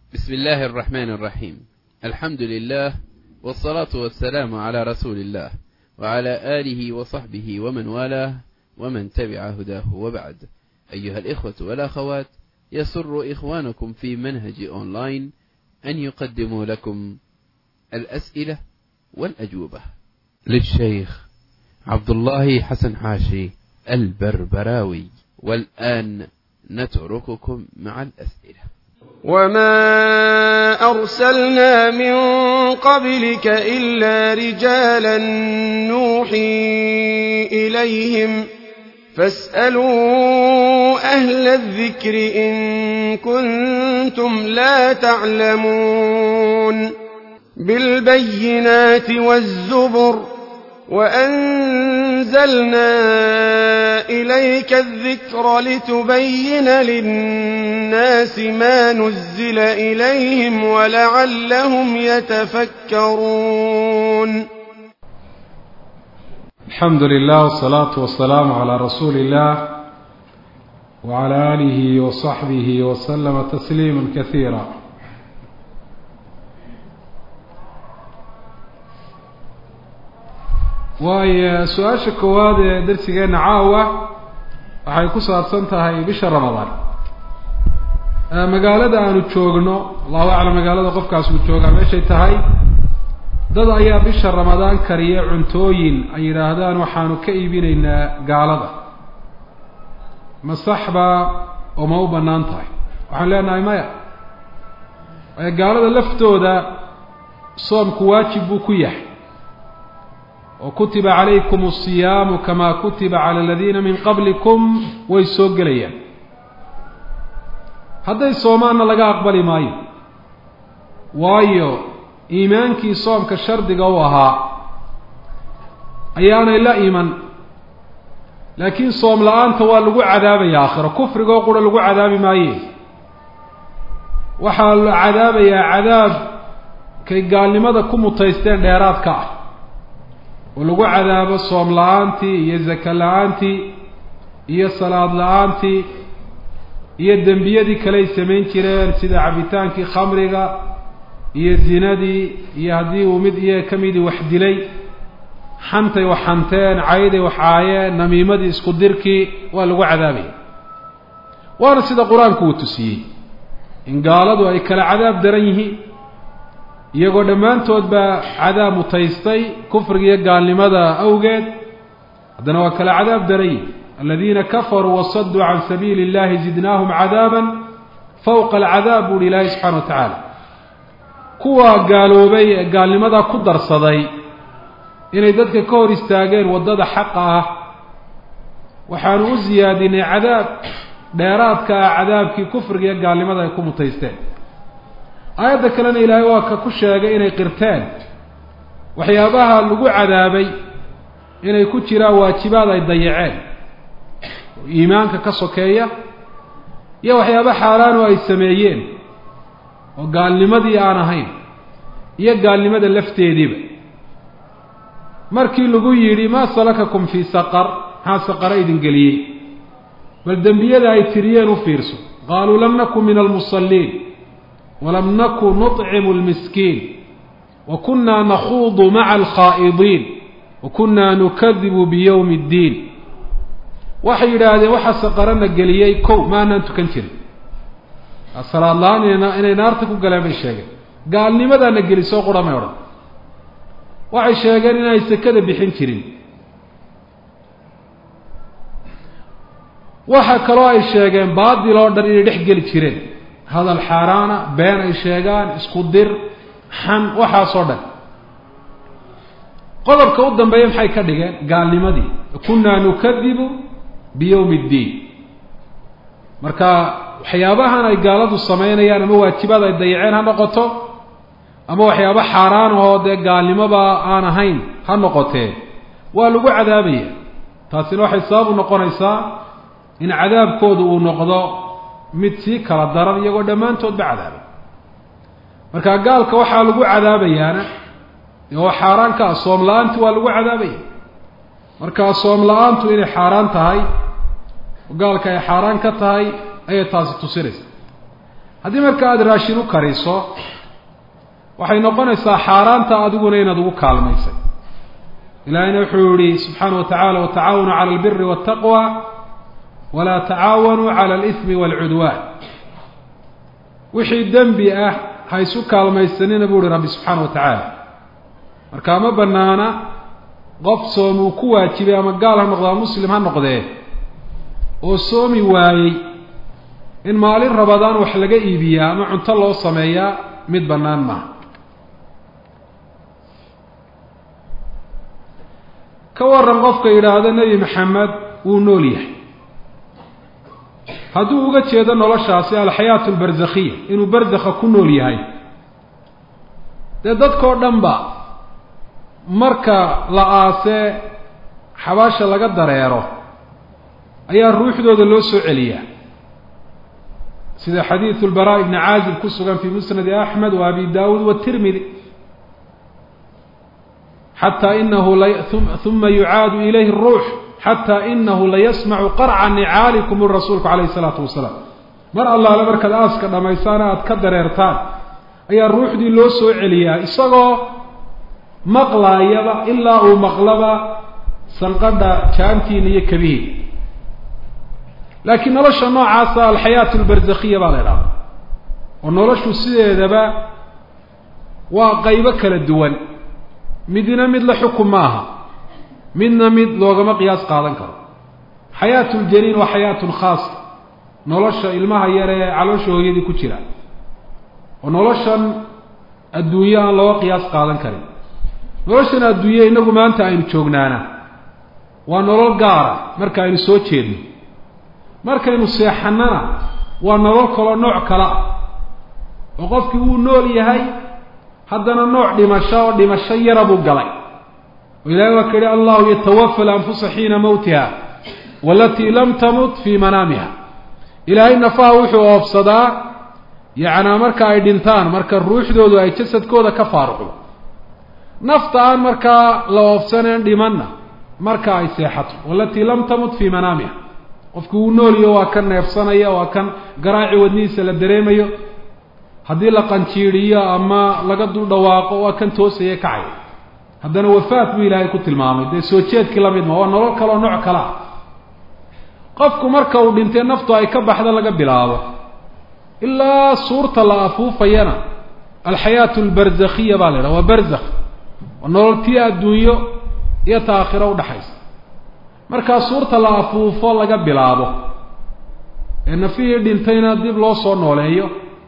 بسم الله الرحمن الرحيم. الحمد لله والصلاة والسلام على رسول الله وعلى آله وصحبه ومن والاه ومن تبع هداه، وبعد. أيها الإخوة والأخوات، يسر إخوانكم في منهج أونلاين أن يقدموا لكم الأسئلة والأجوبة للشيخ عبد الله حسن حاشي البربراوي. والآن نترككم مع الأسئلة. وما أرسلنا من قبلك إلا رجالا نوحي إليهم فاسألوا أهل الذكر إن كنتم لا تعلمون. بالبينات والزبر وأنزلنا إليك الذكر لتبين للناس ما نزل إليهم ولعلهم يتفكرون. الحمد لله والصلاة والسلام على رسول الله وعلى آله وصحبه وسلم تسليما كثيرا. waayo su-aasha koowaad ee darsigeena caawa waxay ku saabsan tahay bisha ramadaan. magaalada aanu joogno, allahu aclam magaalada qofkaas uu joogaa meeshay tahay, dad ayaa bisha ramadaan kariya cuntooyin ay yidhaahdaan waxaanu ka iibinaynaa gaalada. ma saxba oo ma u bannaan tahay? waxaan leenahay maya. gaalada laftooda soomku waajib buu ku yahay, وكتب عليكم الصيام كما كتب على الذين من قبلكم way soo gelayaan. hadday soomaanna laga aqbali maayo, waayo iimaankii soomka shardiga u ahaa ayaanay la iman. laakiin soom la-aanta waa lagu cadaabaya aakhiro. kufrigoo qura lagu cadaabi maaye, waxaa la cadaabayaa cadaab kay gaalnimada ku mutaysteen dheeraadka ah, oo lagu cadaabo soom la-aantii iyo zaka la-aantii iyo salaad la-aantii iyo dembiyadii kaley samayn jireen sida cabitaankii khamriga iyo zinadii iyo haddii uu mid iyaga ka midii wax dilay, xantay wax xanteen, cayday wax caayeen, namiimadii isku dirkii waa lagu cadaabaya. waana sida qur-aanku uu tusiyey in gaaladu ay kala cadaab daran yihiin, iyagoo dhammaantood baa cadaab mutaystay kufriga iyo gaalnimada awgeed, haddana waa kala cadaab daray. aladiina kafaruu wasaduu can sabiili اllahi zidnaahum cadaaban fawqa alcadaab buuhi ilaahi subxana wa tacaala. kuwa gaaloobay ee gaalnimadaa ku darsaday inay dadka ka hor istaageen waddada xaqa ah, waxaanu u siyaadinay cadaab dheeraadka ah cadaabkii kufriga iyo gaalnimada ay ku mutaysteen. aayadda kalena ilaahay waa ka ku sheegay inay qirteen waxyaabaha lagu cadaabay inay ku jiraan waajibaad ay dayaceen oo iimaanka ka sokeeya, iyo waxyaaba xaaraanu ay sameeyeen oo gaalnimadii aan ahayn iyo gaalnimada lafteediiba. markii lagu yidhi maa salakakum fii saqar, maxaa saqara idin geliyey, bal dembiyada ay tiriyeen u fiirso. qaaluu lam nakun min almusalliin ولم نكن نطعم المسكين وكنا نخوض مع الخائضين وكنا نكذب بيوم الدين. waxay yidhaahdeen waxa saqarana geliyey kow maanaan tukan jirin, asalaad la-aan inay naarta ku galeen bay sheegeen. gaalnimadaana gelisoo qura may odhan. waxay sheegeen inay sekada bixin jirin. waxa kaloo ay sheegeen baadil oo dhan inay dhex geli jireen, hadal xaaraana, been ay sheegaan, isku dir, xan, waxaasoo dhan. qodobka u dambeeya maxay ka dhigeen? gaalnimadii. kunaa nukadibu biyowmi ddiin. marka waxyaabahan ay gaaladu samaynayaan ama waajibaad ay dayaceen ha noqoto, ama waxyaaba xaaraan oo dee gaalnimoba aan ahayn ha noqotee, waa lagu cadaabaya. taasina waxay sabab u noqonaysaa in cadaabkoodu uu noqdo mid sii kala daran, iyagoo dhammaantoodba cadaabay. marka gaalka waxaa lagu cadaabayaana oo xaaraan ka ah, soom la-aantu waa lagu cadaabaya. marka soom la-aantu inay xaaraan tahay oo gaalka ay xaaraan ka tahay ayay taasi tusinaysa. haddii marka aada raashin u kariso waxay noqonaysaa xaaraanta adiguna inaad ugu kaalmaysay ilaahayna wuxuu yihi subxaana wa tacaala watacaawanuu cala albiri waataqwa walaa tacaawanuu cala alithmi waalcudwaan wixii dembi ah ha isu kaalmaysanina buu ihi rabbi subxaana wa tacaala markaa ma banaana qof soom uu ku waajibay ama gaal ha noqdo ama muslim ha noqdee oo soomi waayey in maalin rabadaan wax laga iibiyaa ama cunto loo sameeyaa mid bannaan maaha ka waran qofka yidhaahdo nebi maxamed wuu nool yahay hadduu uga jeedo noloshaasi alxayaatu albarzakhiya inuu barzakha ku nool yahay dee dadkao dhan ba marka la aasee xabaasha laga dareero ayaa ruuxdooda loo soo celiyaa sida xadiidu lbaraa ibni caazib ku sugan fii musnadi axmed wa abi daawuud watirmidi xataa inahu uma yucaadu ilayhi اruux xataa inahu layasmacu qarca nicaalikum uri rasuulku calayh isalaatu wasalaam mar allaale markaad aaska dhammaysaana aada ka dareertaan ayaa ruuxdii loo soo celiyaa isagoo maqlaayaba ilaa uu maqlaba sanqadha jaantiina iyo kabihiina laakiin nolosha noocaasa alxayaatu albarzakhiya baa la idhahda oo noloshu sideedaba waa qaybo kala duwan midna mid la xukun maaha midna mid loogama qiyaas qaadan karo xayaatu ljaniin waa xayaatun khaasa nolosha ilmaha yar ee caloosha hooyadii ku jira oo noloshan adduunye aan looga qiyaas qaadan karin noloshan adduunye inagu maanta aynu joognaana waa nolol gaara marka aynu soo jeedno markaynu seexannana waa nolol kaloo nooc kale ah oo qofkii wuu nool yahay haddana nooc dhimasho oo dhimasho yara buu galay oo ilahay waa ka yihi allahu yatawafa alanfusa xiina mawtiha walatii lam tamut fii manaamiha ilaahay nafaha wuxuu oofsadaa yacnaa marka ay dhintaan marka ruuxdoodu ay jasadkooda ka faaruqdo nafta aan markaa la oofsaneen dhimanna marka ay seexato walatii lam tamut fii manaamiha qofku wuu nooliyo waa kan neefsanaya waa kan garaaci wadnihiisa la dareemayo haddii la qanjiiriyo ama laga dul dhawaaqo waa kan toosaya kacaya haddana wafaat buu ilaahay ku tilmaamay dee soo jeedkii la mid ma waa nolol kaleo nooc kale ah qofku marka uu dhintay naftu ay ka baxda laga bilaabo ilaa suurta la afuufayana alxayaatu albarzakhiya baa la idhaha waa barzakh waa nolol tii adduunyo iyo ta aakhiro udhaxaysa markaa suurta la afuufo laga bilaabo ee nafihii dhintayna dib loo soo nooleeyo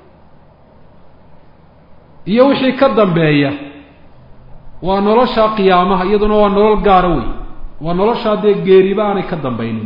iyo wixii ka dambeeya waa nolosha qiyaamaha iyaduna waa nolol gaara wey waa noloshaa dee geeriba aanay ka dambaynin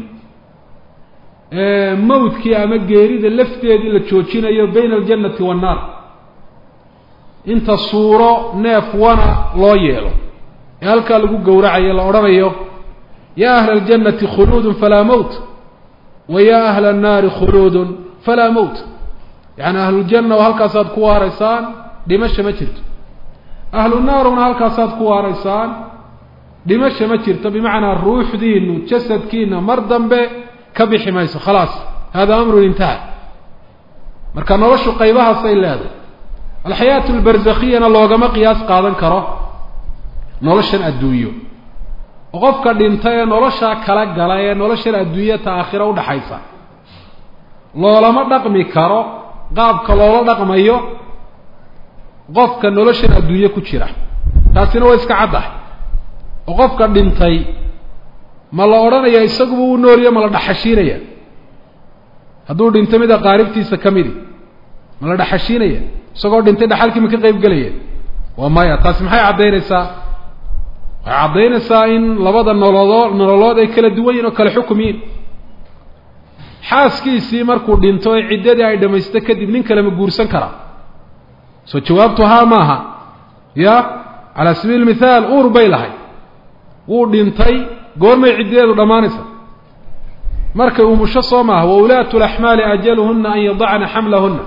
mawdkii ama geerida lafteedii la joojinayo bayna aljannati waannaar inta suuro neef wana loo yeelo ee halkaa lagu gowracayo la odhanayo yaa ahla aljannati khuluudun falaa mowt wa yaa ahla annaari khuluudun falaa mowt yacni ahluljanna oo halkaasaad ku waaraysaan dhimasha ma jirto ahlu naaruna halkaasaad ku waaraysaan dhimasha ma jirto bimacnaa ruuxdiinu jasadkiina mar dambe ka bixi mayso khalaas hada amrun intaha marka noloshu qaybahaasay leedahay alxayaatu albarzakhiyana loogama qiyaas qaadan karo noloshan adduunyo oo qofka dhintay ee noloshaa kala gala ee noloshan adduunyata aakhira udhaxaysa loolama dhaqmi karo qaabka loola dhaqmayo qofka noloshan adduunye ku jira taasina waa iska caddahay oo qofka dhintay ma la odhanaya isaguba uu nooliyo ma la dhaxashiinaya hadduu dhintay mid aqaaribtiisa ka midi ma la dhaxashiinaya isagoo dhintay dhaxalkii ma ka qayb gelaya waa maya taasi maxay caddaynaysaa waxay caddaynaysaa in labada nololood ay kala duwan yihin oo kala xukum yihin xaaskiisii markuu dhinto ee ciddadii ay dhamaysto kadib nin kale ma guursan karaa soo jawaabtu haa maaha ya calaa sabiili mithaal uur bay lahay wuu dhintay goormay ciddadeedu dhammaanaysa markay umusho soo maaha wa ulaatu laxmaali ajaluhuna an yadacna xamlahuna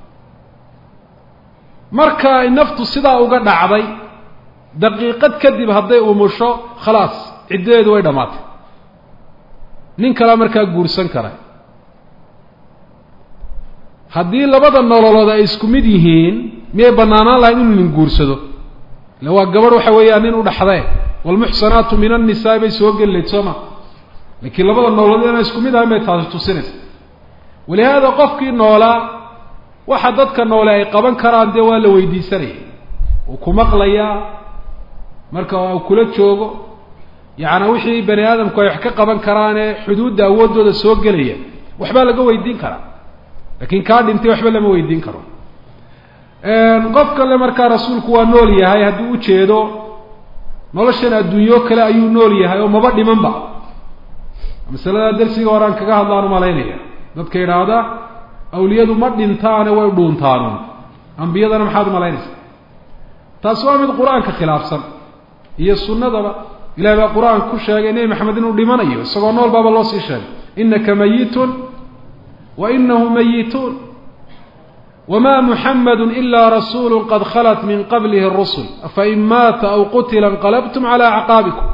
marka ay naftu sidaa uga dhacday daqiiqad kadib hadday umusho khalaas ciddadeedu way dhammaatay nin kalea markaa guursan kara haddii labada nololood ay isku mid yihiin miyay banaanaan lahayd inuu nin guursado ila waa gabadh waxa weeyaan nin u dhaxday walmuxsanaatu min annisaa bay soo gelayd sooma laakiin labada nololood inay isku mid ahayn bay taasi tusinaysa walihaada qofkii noolaa waxa dadka noole ay qaban karaan dee waa la weydiisanaya uu ku maqlayaa marka uu kula joogo yacni wixii bani aadamku ay wax ka qaban karaanee xuduudda awooddooda soo gelaya waxbaa laga weydiin karaa laakiin kaa dhintay waxba lama weydiin karo qof kale markaa rasuulku waa nool yahay haddii u jeedo noloshan adduunyo kale ayuu nool yahay oo maba dhimanba masalada darsiga horaan kaga hadlaan umalaynaya dadka yidhaahda awliyadu ma dhintaane way dhuuntaanun ambiyadana maxaad umalaynaysaa taas waa mid qur-aanka khilaafsan iyo sunnadaba ilahay baa qur-aanka ku sheegay nebi maxamed inuu dhimanayo isagoo nool baaba loo sii sheegay innaka mayitun wa inahum mayituun wma muxamadu ila rasuulu qad khalat min qablihi rusul afain maata aw qutila inqalabtum cala acqaabikum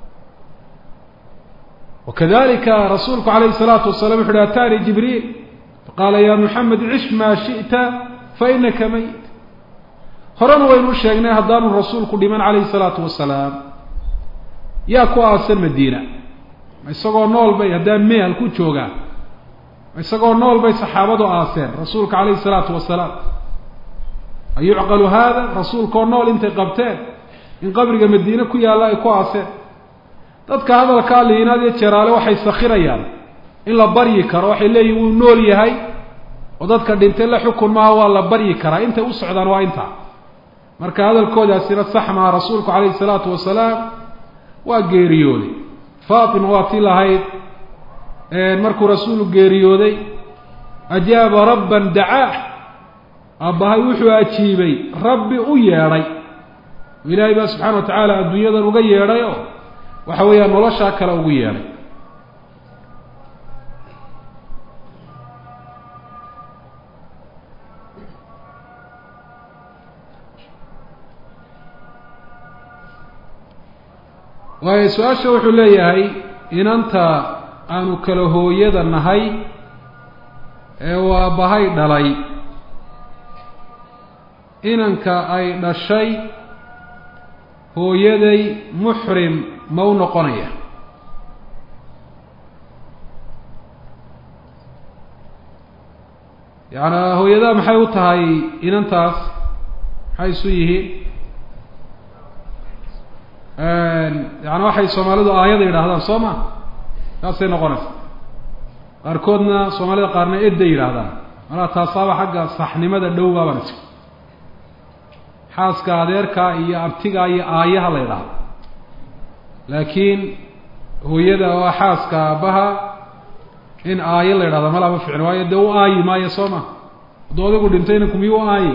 wakadalika rasuulku calayhi الsalaatu wasalam wuxu uhi ataani jibriil faqaala ya muxamed cish maa shiئta fainaka mayit horena waynu sheegnay haddaanu rasuulku dhiman calayhi الsalaatu wasalaam yaa ku aasan madiina ma isagoo nool bay haddaan mehal ku joogaan isagoo nool bay saxaabadu aaseen rasuulka calayhi الsalaatu wasalaam ayucqalu hada rasuulkaoo nool intay qabteen in qabriga madiine ku yaalla ay ku aaseen dadka hadalkaa liinaad iyo jeraale waxay sakirayaan in la baryi karo waxay leeyihin wuu nool yahay oo dadka dhintay la xukun maaha waa la baryi karaa intay u socdaan waa intaa marka hadalkoodaasina sax maha rasuulku calayhi الsalaatu wasalaam waa geeriyooday faatima waa tii lahayd markuu rasuulu geeriyooday ajaaba rabban dacaah aabbahay wuxuu ajiibay rabbi u yeedhay ilaahay baa subxaana wa tacaala adduunyadan uga yeedhay oo waxa weeyaan noloshaa kale ugu yeedhay waayo su-aasha wuxuu leeyahay inanta aanu kala hooyada nahay ee uu aabbahay dhalay inanka ay dhashay hooyaday muxrim ma u noqonaya yacni hooyadaa maxay u tahay inantaas maxay isu yihiin yani waxay soomaalidu aayada yidhaahdaan soo ma taasay noqonaysa qaarkoodna soomaalida qaarna edday yidhaahdaan malaa taasaaba xagga saxnimada dhow baabaan is xaaska adeerkaa iyo abtigaa iyo aayaha la yidhaahdo laakiin hooyada waa xaaska aabbaha in aayo la yidhahda malaaba ficin waayo dee u aayi maayo soo ma hadduu adigu dhintayna kumiyuu u aaye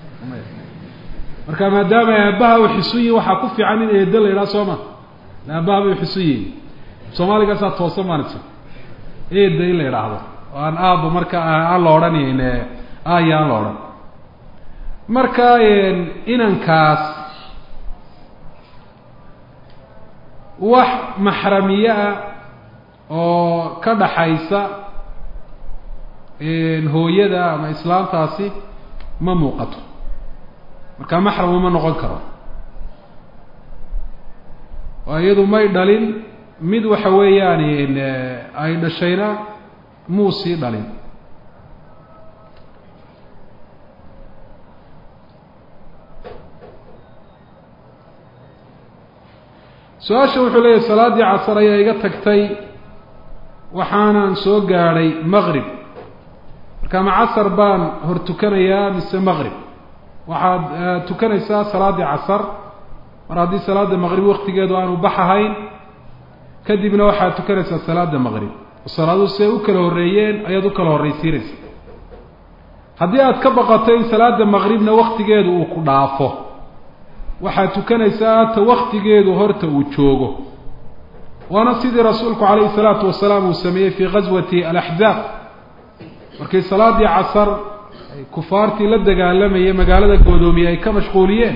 marka maadaama aabbaha u xisu yihin waxaa ku fiican in eeddo la yidhaha soo ma aabbaha bay xisu yihin soomaaligaasaa toosan maanisa eedda in la yidhaahdo oo aan aabba marka aan la odhanayn aaya aan la odhan marka inankaas wax maxramiye ah oo ka dhaxaysa hooyada ama islaamtaasi ma muuqato marka maxram uma noqon karo oo iyadu may dhalin mid waxa weeyaan ay dhashayna muu sii dhalin su-aasha wuxuu leeyahay salaaddii casar ayaa iga tagtay waxaanan soo gaadhay maqrib marka ma casar baan hor tukanayaa mise maqrib waxaad tukanaysaa salaaddii casar mar haddii salaada maqrib waktigeedu aanu baxahayn kadibna waxaad tukanaysaa salaada maqrib oo salaaduhu siday u kala horreeyeen ayaad u kala horraysiinaysa haddii aad ka baqato in salaada maqribna waktigeedu uu ku dhaafo waxaad tukanaysaa ta waktigeedu horta uu joogo waana sidii rasuulku calayhi salaatu wasalaam uu sameeyey fii ghaswati alaxzaab markii salaaddii casar ay kufaartii la dagaalamayay magaalada goodoomiye ay ka mashquuliyeen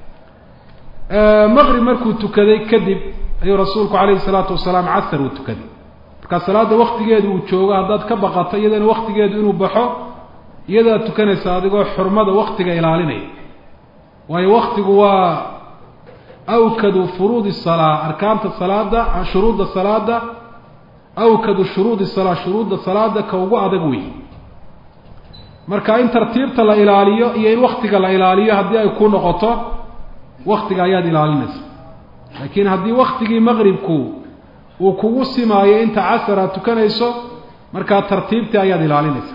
maqrib markuu tukaday kadib ayuu rasuulku calayhi salaatu wasalaam casar uu tukaday markaa salaadda waktigeedu uu joogo haddaad ka baqato iyadana waktigeedu inuu baxo iyada tukanaysa adigoo xurmada waqtiga ilaalinaya waayo waqtigu waa awkadu furuudi salaa arkaanta salaada shuruudda salaada awkadu shuruudi salaa shuruudda salaada ka ugu adag weey marka in tartiibta la ilaaliyo iyo in waqtiga la ilaaliyo haddii ay ku noqoto waqtiga ayaad ilaalinaysa laakiin haddii waqtigii maqribku uu kugu simaayo inta casara tukanayso markaa tartiibtii ayaad ilaalinaysa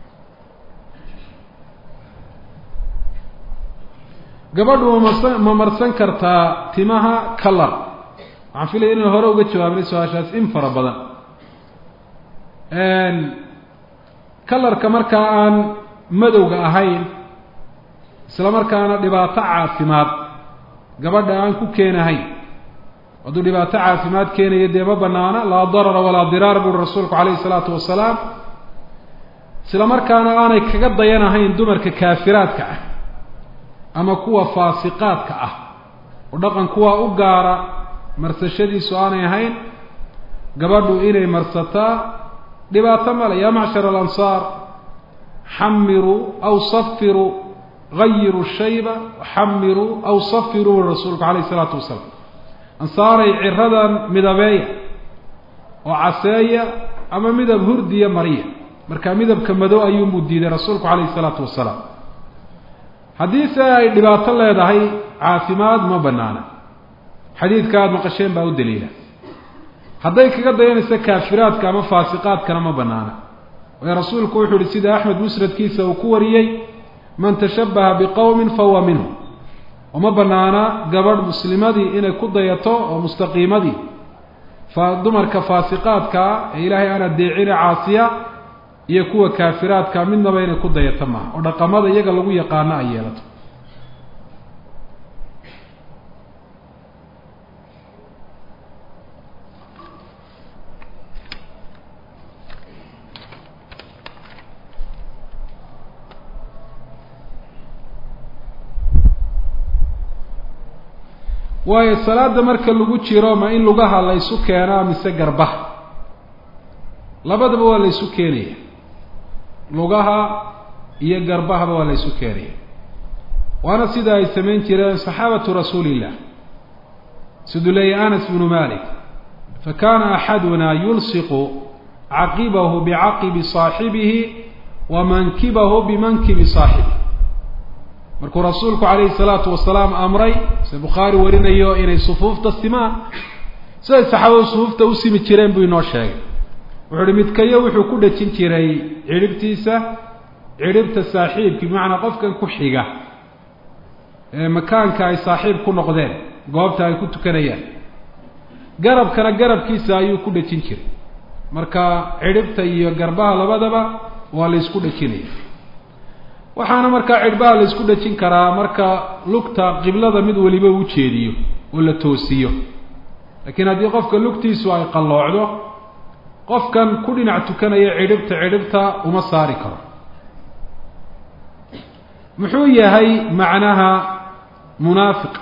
gabadhu ma marsan kartaa timaha kalar waxaan filaya inaan hore uga jawaabnay su-aashaas in fara badan kalarka markaa aan madowga ahayn isla markaana dhibaato caafimaad gabadha aan ku keenahayn hadduu dhibaato caafimaad keenayo dee ma banaana laa darara walaa diraar buri rasuulku calayhi salaatu wasalaam isla markaana aanay kaga dayanahayn dumarka kaafiraadka ah ama kuwa faasiqaadka ah oo dhaqan kuwa u gaara marsashadiisu aanay ahayn gabadhu inay marsataa dhibaato male yaa macshar alansaar xamiruu aw safiruu gayiruu shayba xamiruu aw safiruu rasuulku calayhi salaatu wasalaam ansaaray ciradan midabeeya oo caseeya ama midab hurdiya mariya marka midabka madow ayuunbuu diiday rasuulku calayhi salaatu wasalaam haddii se ay dhibaato leedahay caafimaad ma banaana xadiidka aada maqasheen baa u daliila hadday kaga dayanaysa kaafiraadka ama faasiqaadkana ma banaana waayo rasuulku wuxuu uhi sida axmed musnadkiisa uu ku wariyey man tashabbaha biqowmin fahuwa minhu uma banaana gabadh muslimadii inay ku dayato oo mustaqiimadii dumarka faasiqaadkaa ee ilaahay aan adeecina caasiya iyo kuwa kaafiraadka midnaba inay ku dayato maaha oo dhaqamada iyaga lagu yaqaano ay yeelato waayo salaada marka lagu jiro ma in lugaha la isu keenaa mise garbaha labadaba waa la isu keenaya lugaha iyo garbahaba waa la isu keenaya waana sida ay samayn jireen saxaabatu rasuulillah siduu leeyahay anas bnu malik fakana axaduna yulsiqu caqibahu bicaqibi saaxibihi wa mankibahu bimankibi saaxibihi markuu rasuulku calayhi salaatu wasalaam amray se bukhaari warinayo inay sufuufta simaan siday saxaabadu sufuufta u simi jireen buu inoo sheegay wuxuu uhi midkayo wuxuu ku dhejin jiray cidhibtiisa cidhibta saaxiibkii bimacnaa qofkan ku xiga ee makaanka ay saaxiib ku noqdeen goobta ay ku tukanayaan garabkana garabkiisa ayuu ku dhejin jiray marka cidhibta iyo garbaha labadaba waa la isku dhejinaya waxaana markaa cidhbaha la isku dhejin karaa marka lugta qiblada mid waliba u jeediyo oo la toosiyo laakiin haddii qofka lugtiisu ay qalloocdo qofkan ku dhinac tukanaya cidhibta uma saari karo muxuu yahay macnaha munaafiq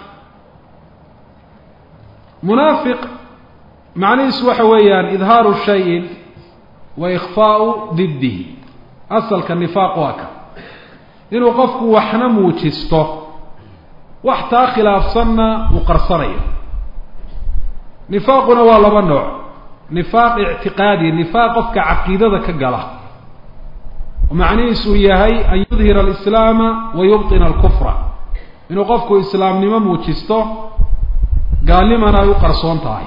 munaafiq macnihiisu waxa weeyaan idhaaru shayin wa ikhfaau diddihi asalka nifaaq waa ka inuu qofku waxna muujisto wax taa khilaafsanna uu qarsanayo nifaaquna waa laba nooc nifaaq ictiqaadi nifaaq qofka caqiidada ka gala oo macnihiisu yahay an yudhira alislaama wa yubtina alkufra inuu qofku islaamnimo muujisto gaalnimana ay u qarsoon tahay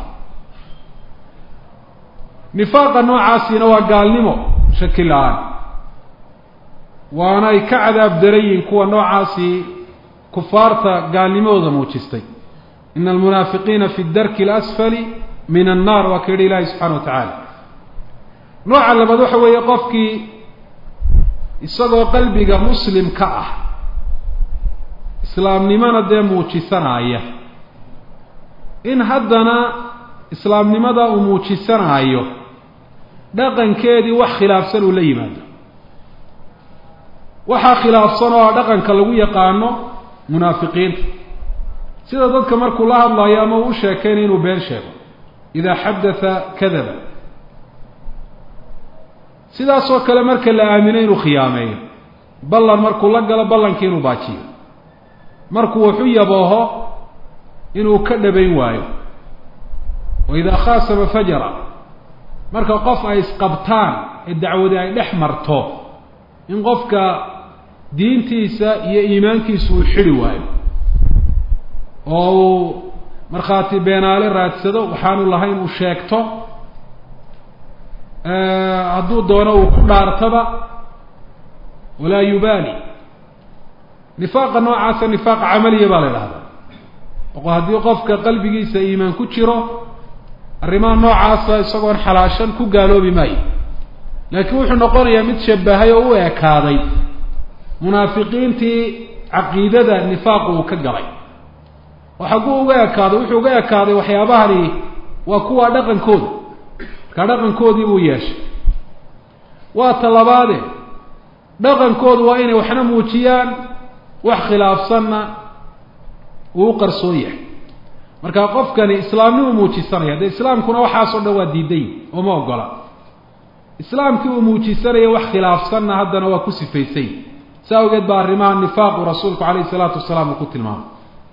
nifaaqa noocaasina waa gaalnimo shaki la-aan waana ay ka cadaab darayiin kuwa noocaasi kufaarta gaalnimadooda muujistay ina almunaafiqiina fi darki alasfali min annaar waa ka yidhi ilaahi subxana wa tacaala nooca labaad waxa weeye qofkii isagoo qalbiga muslim ka ah islaamnimona dee muujisanaya in haddana islaamnimada uu muujisanaayo dhaqankeedii wax khilaafsan uu la yimaado waxaa khilaafsan oo dhaqanka lagu yaqaano munaafiqiinta sida dadka markuu la hadlayo ama uu u sheekaynayo inuu been sheego idaa xadatha kadaba sidaasoo kale marka la aamino inuu khiyaameeyo ballan markuu la galo ballankii inuu baajiyo markuu wuxu yabooho inuu ka dhabayn waayo waidaa khaasama fajara marka qof ay isqabtaan ee dacwadi ay dhex marto in qofka diintiisa iyo iimaankiisu uu xidhi waayo oo uu markhaati beenaale raadsado waxaanu lahayn uu sheegto hadduu doono uu ku dhaartaba walaa yubaali nifaaqa noocaasa nifaaq camaliya baa la idhahdaa haddii qofka qalbigiisa iimaan ku jiro arrimaha noocaasa isagoon xalaashan ku gaaloobi maayo laakiin wuxuu noqonayaa mid shabahay oo u ekaaday munaafiqiintii caqiidada nifaaqu uu ka galay oo xagguu uga ekaaday wuxuu uga ekaaday waxyaabahani waa kuwa dhaqankooda markaa dhaqankoodii buu yeeshay waa talabaade dhaqankoodu waa inay waxna muujiyaan wax khilaafsanna uu u qarsoon yahay markaa qofkani islaamnimuu muujisanaya dee islaamkuna waxaasoo dhan waa diiday oo ma ogola islaamkii uu muujisanaya wax khilaafsanna haddana waa ku sifaysay saa awgeed baa arrimaha nifaaqu rasuulku calayhi salaatu wasalaam uu ku tilmaamay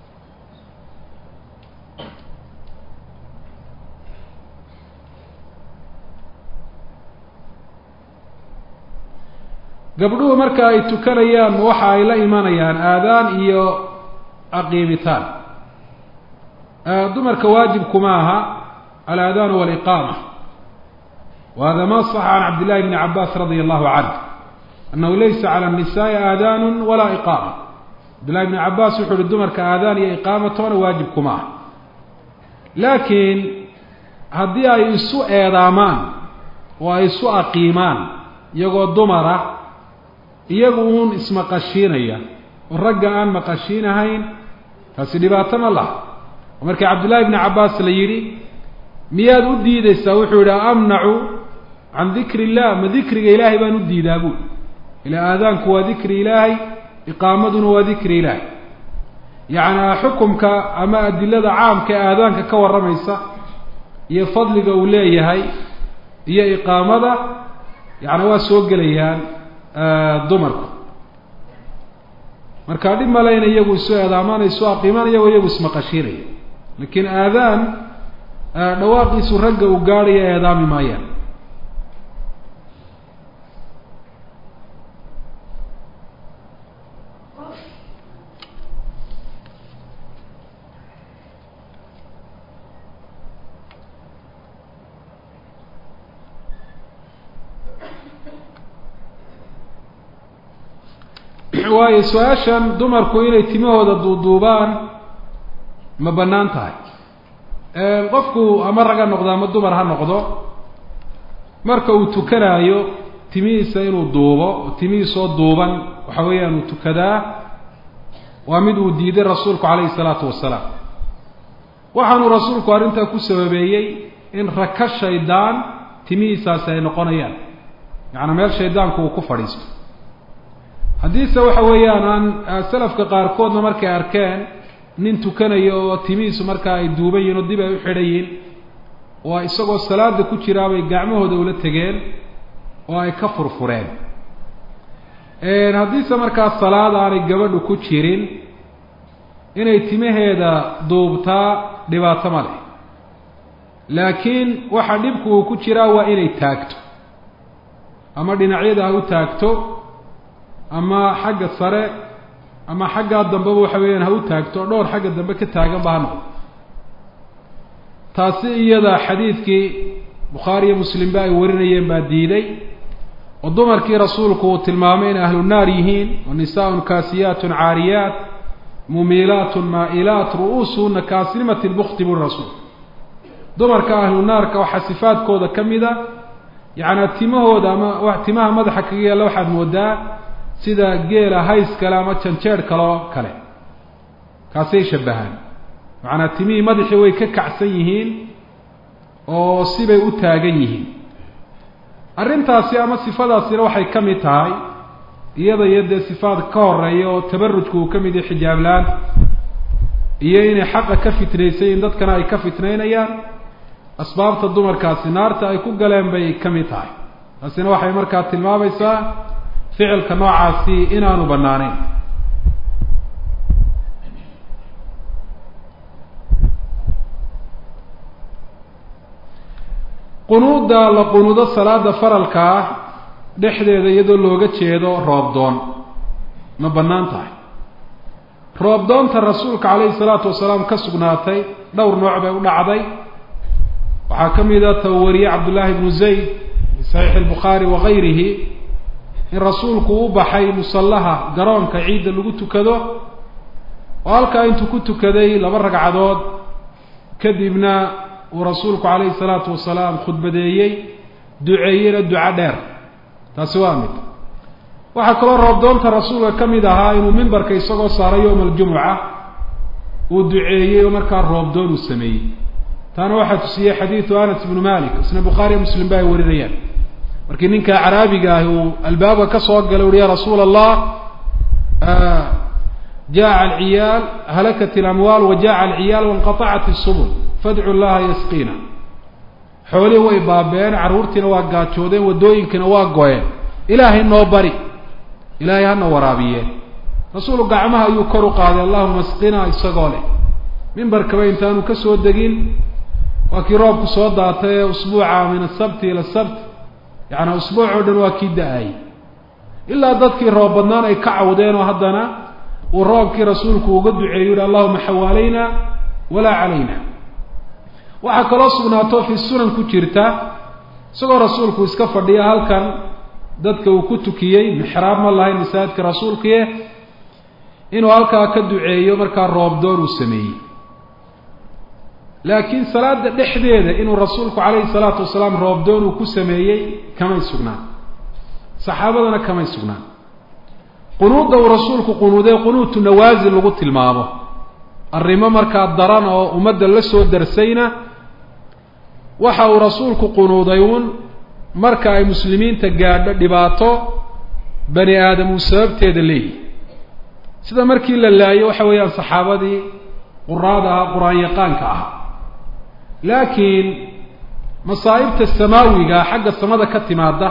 gabdhuhu marka ay tukanayaan waxa ay la imanayaan aadaan iyo aqiimitaan dumarka waajibkuma aha alaadaan waliqaama wahada ma saxa can cabdillahi bni cabaas radia allahu canhu annahu laysa cala annisaai aadaanu walaa iqaama cabdillahi bni cabaas wuxuu uhi dumarka aadaan iyo iqaamatoona waajibkuma aha laakiin haddii ay isu eedaamaan oo ay isu aqiimaan iyagoo dumar ah iyagu uun ismaqashiinaya oo ragga aan maqashiinahayn taasi dhibaato ma laha oo markii cabdullahi bni cabaas la yidhi miyaad u diidaysaa wuxuu yidhi amnacu can dikri illah ma dikriga ilaahay baan u diidaa buul ilaa aadaanku waa dikri ilaahay iqaamaduna waa dikri ilaahay yacnaa xukumka ama adilada caamka ee aadaanka ka warramaysa iyo fadliga uu leeyahay iyo iqaamada yacni waa soo gelayaan dumarku markaa dhib maleyna iyagu isu eedaamaan isu aqiimaan iyagoo iyagu ismaqashiinaya laakiin aadaan dhawaaqiisu ragga uu gaadhaya eedaami maayaan waayo su-aashan dumarku inay timahooda duuduubaan ma bannaan tahay qofku ama rag ha noqdo ama dumar ha noqdo marka uu tukanaayo timihiisa inuu duubo oo timihiisoo duuban waxa weeyaan uu tukadaa waa mid uu diiday rasuulku calayhi salaatu wasalaam waxaanuu rasuulku arrintaa ku sababeeyey in raka shaydaan timihiisaasi ay noqonayaan yacnaa meel shaydaanku uu ku fadhiisto haddiise waxa weeyaan aan salafka qaarkoodna markay arkeen nin tukanayo oo timihiisu markaa ay duuban yihin oo dib ay u xidhan yihin oo isagoo salaada ku jiraabay gacmahooda ula tegeen oo ay ka furfureen haddiise markaa salaad aanay gabadhu ku jirin inay timaheeda duubtaa dhibaato ma leh laakiin waxa dhibku uu ku jiraa waa inay taagto ama dhinacyada ha u taagto ama xagga sare ama xaggaa dambeba waxa weeyaan ha u taagto o dhowr xagga dambe ka taagan ba ha noqdo taasi iyada xadiidkii bukhaari iyo muslimba ay warinayeen baa diiday oo dumarkii rasuulku uu tilmaamay inay ahlu naar yihiin wa nisaaun kaasiyaatun caariyaat mumiilaatun maa'ilaat ru'uusuhuna kaaslimati lbukti buri rasuul dumarka ahlu naarka waxaa sifaadkooda ka mid a yacnaa timahooda ama timaha madaxa kaga yaalla waxaad moodaa sida geela hays kale ama janjeer kaloo kale kaasay shabahaan macnaa timihii madaxii way ka kacsan yihiin oo sibay u taagan yihiin arrintaasi ama sifadaasina waxay ka mid tahay iyada iyo dee sifaad ka horeeya oo tabarujku uu ka mid yahay xijaab la-aanta iyo inay xaqa ka fitnaysayin dadkana ay ka fitnaynayaan asbaabta dumarkaasi naarta ay ku galeen bay ka mid tahay taasina waxay markaa tilmaamaysaa ficilka noocaasi inaanu banaanayn. qunuuda la qunuudo salaada faralka ah dhexdeeda iyadoo looga jeedo roobdoon ma bannaan tahay? roobdoonta rasuulka calayhi salaatu wasalaam ka sugnaatay dhowr nooc bay u dhacday. waxaa ka mid a tawariye cabdullaahi ibnu zayd fi saxiixi albukhaari wakayrihi in rasuulku u baxay musallaha garoonka ciidda lagu tukado oo halkaa intuu ku tukaday 2 ragcadood kadibna uu rasuulku calayhi salaatu wasalaam khudbadeeyey duceeyeyna duco dheer. taasi waa mid. waxaa kaloo roobdoonta rasuulka ka mid ahaa inuu mimbarka isagoo saaray yowma aljumuca uu duceeyey oo markaa roobdoon uu sameeyey. taana waxaa tusiyey xadiidu anas ibnu malik isna bukhaariya muslim ba ay warinayaan markii ninka caraabiga ah uu albaabka ka soo galay uri ya rasuul allah jaaca alciyaal halakat alamwaal wa jaaca alciyaal wanqatacat isubul fadcu llaha yasqiina. xoolihii way baabeen, carruurtiina waa gaajoodeen, waddooyinkina waa goyeen, ilaahay noo bari, ilaahay hana waraabiyeen. rasuulu gacmaha ayuu kor u qaaday allahuma asqina isagoo leh. mimbarkaba intaanu ka soo degin waa kii roobku soo daatay usbuuca min asabti ila asabt, yacnaa usbuuc oo dhan waa kii da-ay ilaa dadkii roob badnaan ay ka cawdeen oo haddana uu roobkii rasuulku uga duceeyo yihi allahuma xawaalayna walaa calayna. waxaa kaloo sugnaato fi sunan ku jirta isagoo rasuulku iska fadhiya halkan dadka uu ku tukiyey, mixraab ma lahayn masaajidka rasuulkiie, inuu halkaa ka duceeyo markaa roobdoon uu sameeyey. laakiin salaada dhexdeeda inuu rasuulku calayhi salaatu wasalaam roobdoon uu ku sameeyey kamay sugnaan, saxaabadana kamay sugnaan. qunuudda uu rasuulku qunuuday qunuutu nawaasil lagu tilmaamo, arrimo markaa daran oo ummadda la soo darsayna waxa uu rasuulku qunuuday uun marka ay muslimiinta gaadho dhibaato bani aadam uu sababteeda leeyihi, sida markii la laayo waxa weeyaan saxaabadii quraada ahaa, qur-aan yaqaanka ah. laakiin masaa'ibta samaawiga xagga samada ka timaada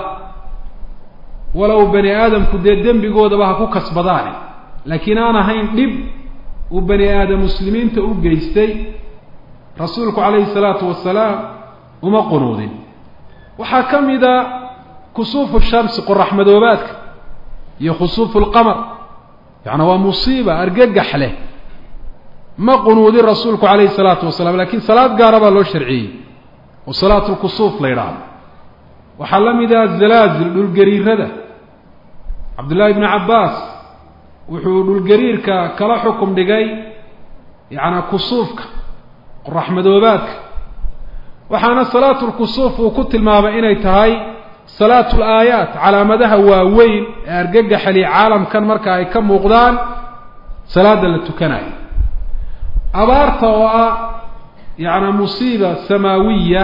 walow bani aadamku dee dembigoodaba ha ku kasbadaane, laakiin aan ahayn dhib uu bani aadam muslimiinta u geystay, rasuulku calayhi salaatu wasalaam uma qunuudin. waxaa ka mida kusuufu shamsi, qorax madoobaadka, iyo khusuufu lqamar, yacnaa waa musiiba argagax leh. ma qunuudin rasuulku calayhi salaatu wasalaam, laakiin salaad gaara baa loo sharciyey oo salaatu lkusuuf la yidhaahdo. waxaa la mid ah zalaazil, dhulgariirada. cabdullaahi ibnu cabbaas wuxuu dhulgariirka kala xukum dhigay yacnaa kusuufka, qorax madoobaadka. waxaana salaatu lkusuuf uu ku tilmaamay inay tahay salaatu laayaat, calaamadaha waaweyn ee argagaxali caalamkan marka ay ka muuqdaan salaada la tukanayo. abaarta oo ah yacnaa musiiba samaawiya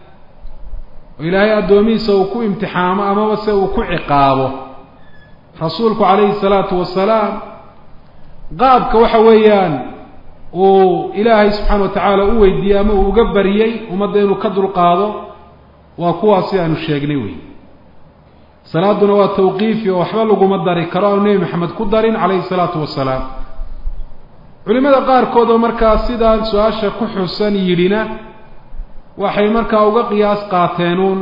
oo ilaahay addoomihiisa uu ku imtixaamo amaba se uu ku ciqaabo. rasuulku calayhi salaatu wasalaam qaabka waxa weeyaan uu ilaahay subxaana wa tacaala u weydiiyey ama uu uga bariyey ummadda inuu ka dulqaado waa kuwaasi aanu sheegnay wey. salaaduna waa tawqiifi oo waxba laguma dari karo aanu nebi maxamed ku darin calayhi salaatu wasalaam. culimada qaarkood oo markaa sidaan su-aasha ku xusan yidhina waxay markaa uga qiyaas qaateenuun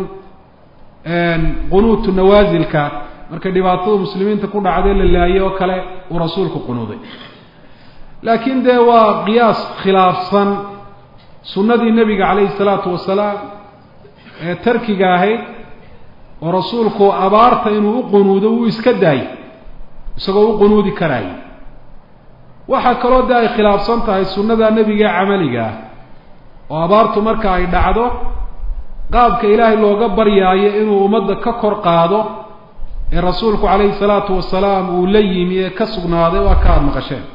qunuutu nawaasilka markay dhibaatada muslimiinta ku dhacday la laayay oo kale uu rasuulku qunuuday. laakiin dee waa qiyaas khilaafsan sunnadii nebiga calayhi salaatu wasalaam ee tarkiga ahayd oo rasuulku abaarta inuu u qunuudo wuu iska daayay isagoo u qunuudi karaayay. waxaa kaloo dee ay khilaafsan tahay sunnada nebiga camaliga ah oo abaartu marka ay dhacdo qaabka ilaahay looga baryaayo inuu ummadda ka kor qaado ee rasuulku calayhi salaatu wasalaam uu la yimi ee ka sugnaaday waa ka aada maqasheen.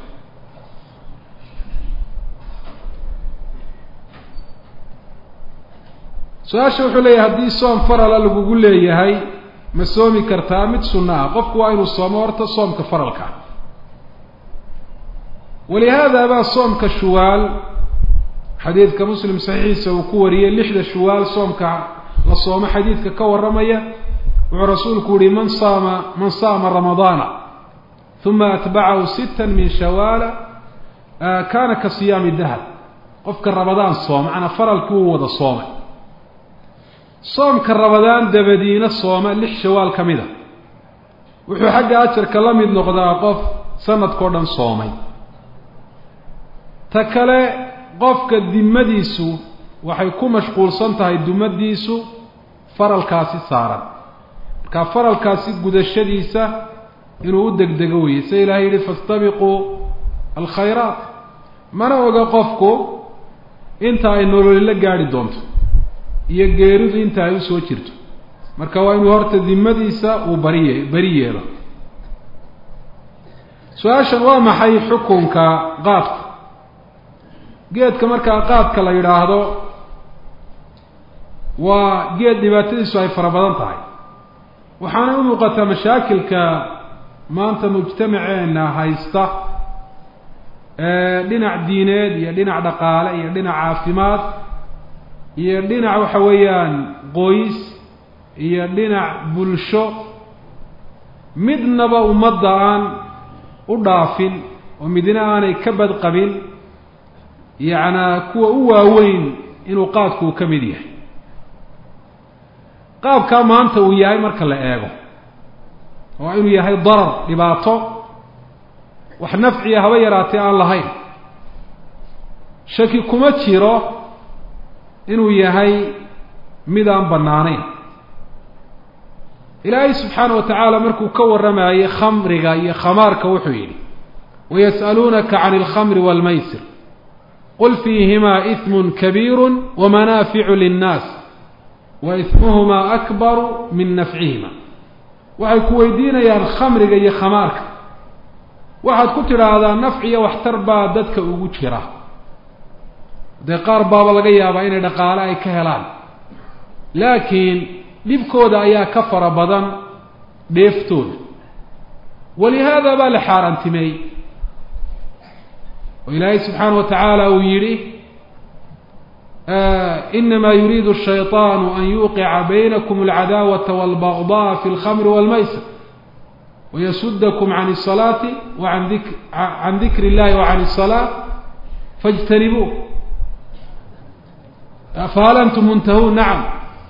su-aasha wuxuu leeyahay haddii soom farala lagugu leeyahay ma soomi kartaa mid sunno ah? qofku waa inuu soomo horta soomka faralka. walihaada baa soomka shuwaal xadiidka muslim saxiixiisa uu ku wariyey 6 shuwaal soomka la soomo xadiidka ka warramaya ورسولك من صام رمضان ثم أتبعه 6 من شوال كان كصيام الدهر قفك رمضان صوم أنا فرل كوة الصوم صوم كرمضان دبدين الصوم لح شوال كمذا وحو حق أجر كلام النقضاء قف سنة كوردن صومي تكالي قفك الدمديسو وحيكون مشغول صنتها الدمديسو فرل كاسي صارا كفرل كاسي قد الشديسة إنه ودك دقوي سيلاهي فاستبقوا الخيرات ما نوغا قفكو انتا إنه لله قاعد دونتو iyo geeridu inta ay soo jirto marka waa inuu horta dimadiisa uu bariyeelo su'aashan waa maxay xukunka qaadka geedka marka qaadka la yiraahdo waa geed dhibaatadiisu ay fara badan tahay waxaana u muuqata mashaakilka maanta mujtamaceena haysta dhinac diineed iyo dhinac dhaqaale iyo dhinac caafimaad iyo dhinac waxa weeyaan qoys iyo dhinac bulsho midnaba ummadda aan u dhaafin oo midna aanay ka bad qabin yaana kuwa u waaweyn inuu qaadku ka mid yahay qaabka maanta uu yahay marka la eego oo inuu yahay darar dhibaato wax nafci haba yaraatay aan lahayn shaki kuma jiro inuu yahay midaan banaanayn ilaahay subxaanahu wa tacaala markuu ka warramayay khamriga iyo khamaarka wuxuu yidhi wayas'aluunaka can alkhamri waalmaysir qul fiihimaa ismun kabiirun wamanaaficu linnaas wa ismuhumaa akbaru min nafcihima waxay ku weydiinayaan khamriga iyo khamaarka waxaad ku tidhaahdaa nafci iyo waxtar baa dadka ugu jira dee qaar baaba laga yaabaa inay dhaqaale ay ka helaan laakiin dhibkooda ayaa ka fara badan dheeftooda walihaada baa la xaaraantimeeyey oo ilaahay subxaanahu wa tacaala uu yidhi inamaa yuriidu الshayطaanu an yuuqica baynakum alcadaawata wاlbagضاء fi اlkhamri wاlmaysir wayasudakum can الصalaati can dikri اllahi وcan الصalaaة faاjtanibuuh فهل أنتم منتهون؟ نعم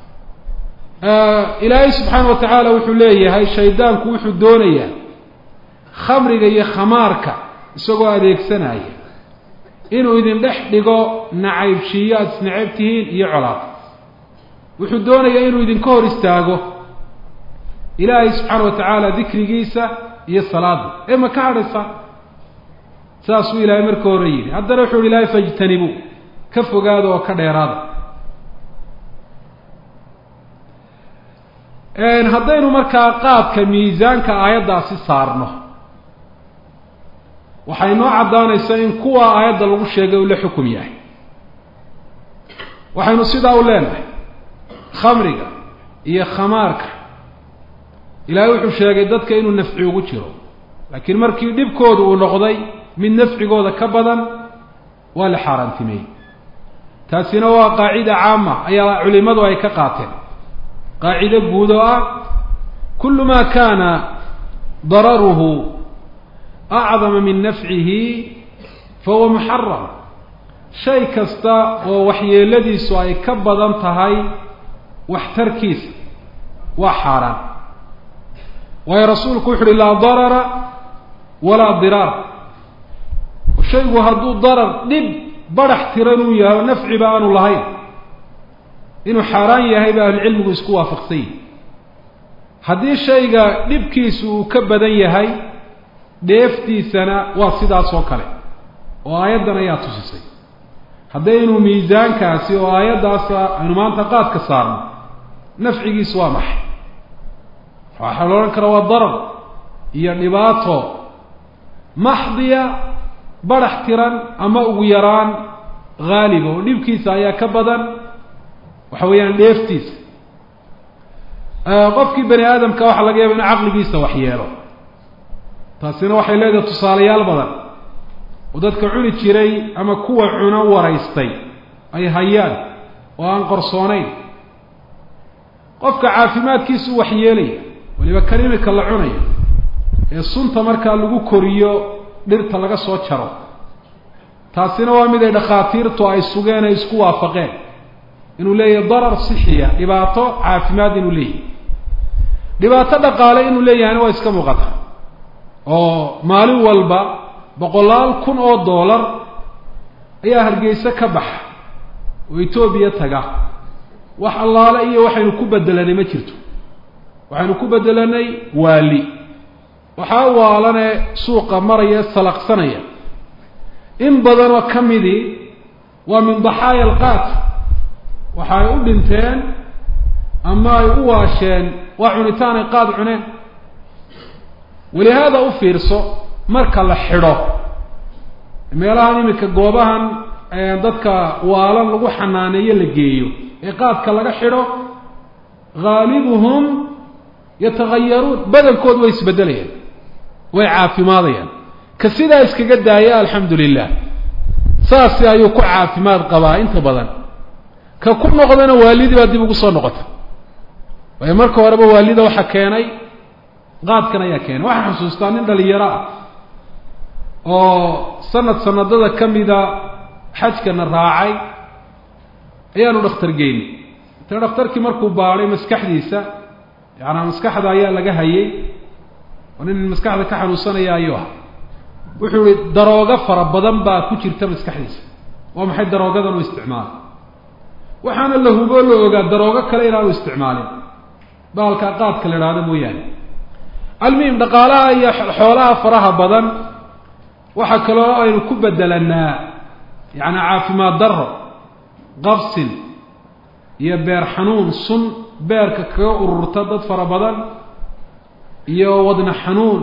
إلهي سبحانه وتعالى وحو ليه هاي الشيطان كوحو الدونية خمرك يا خمارك سوى ذيك سنة إنه إذن لحدقوا نعيب شيئات نعيبتهين يعلاق وحو الدونية إنه إذن كور استاقوا إلهي سبحانه وتعالى ذكر جيسة هي الصلاة إما كارثة ساسو إلهي مركوريين هذا روحو إلهي فاجتنبوا كفوا قادوا وكذا هذا haddaynu markaa qaabka miisaanka aayaddaasi saarno waxay noo caddaanaysaa in kuwa aayadda lagu sheegay uu la xukum yahay waxaynu sidaa u leenahay khamriga iyo khamaarka ilaahay wuxuu sheegay dadka inuu nafci ugu jiro laakiin markii dhibkooda uu noqday mid nafcigooda ka badan waa la xaaraantimeeyey taasina waa qaacida caama ayaa culimadu ay ka qaateen قاعدة بوضوء كل ما كان ضرره أعظم من نفعه فهو محرم شيء كستا ووحي الذي سوى كبضا انتهي واحتركيس وحارا ويا رسول كحر لا ضرر ولا ضرار وشيء هدو ضرر نب برح ترنويا ونفع بان اللهين inuu xaaraan yahay baa cilmigu isku waafaqsan haddii shayga dhibkiisu uu ka badan yahay dheeftiisana waa sidaas oo kale oo aayaddan ayaa tusisay haddaynu miisaankaasi oo aayaddaas aynu maanta qaadka saarno nafcigiisu waa maxay waxaa la odhan karaa waa darar iyo dhibaato maxdiya barax tiran ama ugu yaraan haaliba oo dhibkiisa ayaa ka badan waxa weeyaan dheeftiisa qofkii bani aadamka waxa laga yaabaa in aqligiisa wax yeelo taasina waxay leedahay tusaalayaal badan oo dadka cuni jiray ama kuwa cuna waraystay ay hayaan oo aan qorsoonayn qofka caafimaadkiisu wax yeelaya waliba karimika la cunayo ee sunta markaa lagu koriyo dhirta laga soo jaro taasina waa mid ay dhakhaatiirtu ay sugeen ay isku waafaqeen inuu leeyahay darar sixiya dhibaato caafimaad inuu leeyahay dhibaato dhaqaale inuu leeyahayna waa iska muuqata oo maalin walba $100,000 ayaa Hargeysa ka baxa oo Itoobiya taga wax allaale iyo waxaynu ku bedelanay ma jirto waxaynu ku bedelanay waali waxa waalane suuqa maraya salaqsanaya in badan oo kamidi waa min dhaxaaya alqaat waxay u dhinteen ama ay u waasheen waa cunitaan qaad cuneen walihaada u fiirso marka la xidho meelaha imika goobahan dadka waalan lagu xanaaneeyo la geeyo ee qaadka laga xidho غالبهم يتغيرون بدلكود way isbedelayaan way caafimaadayaan ka sidaa iskaga daaya alxamdulillah saas ayuu ku caafimaad qabaa inta badan ka ku noqdana waalidii baa dib ugu soo noqota way marka horeba waalida waxa keenay qaadkan ayaa keenay waxa xasuustaa nin dhalinyaro ah oo sanadada kamida xajkana raacay ayaanu dhakhtar geeyay dhakhtarkii markuu baaray maskaxdiisa yaana maskaxda ayaa laga hayay nin maskaxda ka xanuunsanaya ayuu wuxuu darooga fara badan baa ku jirta maskaxdiisa waa maxay daroogadan uu isticmaalo waxaana la hubo la ogaa darooga kale inaan uu isticmaalin baalka qaadka la yiraahdo mooyaan almiim dhaqaalaha iyo xoolaha faraha badan waxa kale oo aynu ku bedelanaa yaana caafimaad darro qabsin iyo beer xanuun sun beerka ka ururta dad fara badan iyo wadna xanuun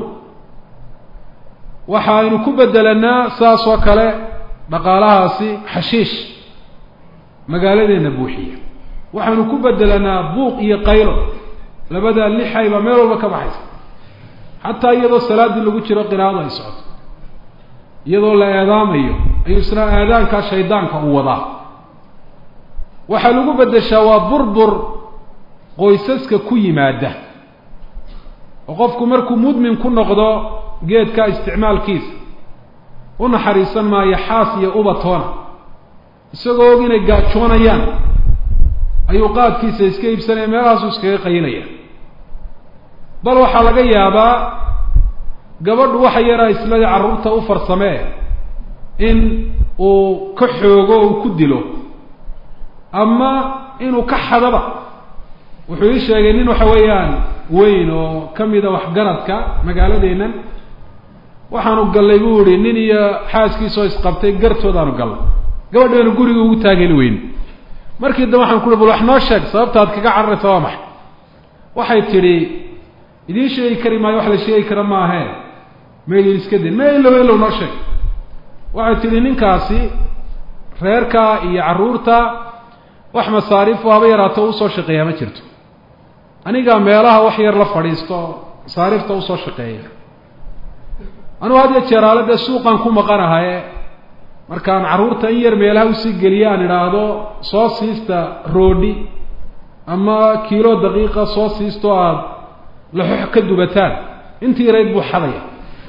waxa aynu ku bedelanaa saas oo kale dhaqaalahaasi xashiish magaaladeena buuxiya waxaanu ku bedelanaa buuq iyo qaylo labada lixayba meel walba ka baxaysa hatta iyadoo salaadii lagu jiro qiraado ay socoto iyadoo la eedaamayo ayuu isna aadaanka shaydaanka u wadaa waxa lagu bedeshaa waa burbur qoysaska ku yimaada oo qofku markuu mudmin ku noqdo geedka isticmaalkiisa una xariisan ma yaxaas iyo ubatoona isagoo og inay gaajoonayaan ayuu qaadkiisa iska iibsanaya meelahaas iskaga qaylinaya bal waxa laga yaabaa gabadhu waxa yaraa isla carruurta u farsamee in uu ka xoogo oo ku dilo ama inuu ka xadaba wuxuu ii sheegay nin waxa weeyaan weyn oo kamida wax garadka magaaladeena waxaanu galay buu yiri nin iyo xaaskiisa oo isqabtay gartoodaanu galay gabadheena guriga ugu taageen weyn markii dad waxaan ku leeyahay wax noo sheeg sababta aad kaga cararaysaa waa maxay waxay tiri idin sheegi kari maayo wax la sheegi kara ma aha meel iska din meel noo sheeg waxay tiri ninkaasi reerka iyo carruurta wax masaariif waaba yaraato u soo shaqeeyaa ma jirto aniga meelaha wax yar la fadhiisto masaariifta u soo shaqeeya anu hadda jeeraalada suuqan ku maqanahay markaan carruurta in yar meelaha u sii geliyaan iraado soo siista roodi ama kiilo daqiiqa soo siisto aad la xux ka dubataan intii reed buu xadaya